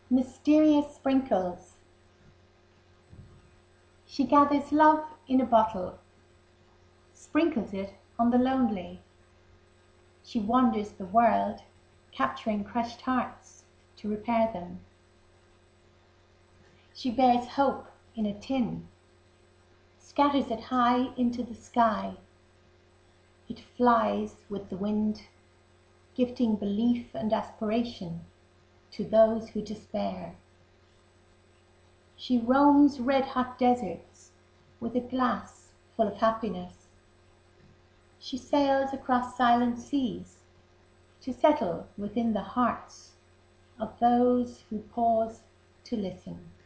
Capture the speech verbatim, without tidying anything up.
Mysterious sprinkles. She gathers love in a bottle, sprinkles it on the lonely. She wanders the world, capturing crushed hearts to repair them. She bears hope in a tin, scatters it high into the sky. It flies with the wind, gifting belief and aspiration to those who despair. She roams red-hot deserts with a glass full of happiness. She sails across silent seas to settle within the hearts of those who pause to listen.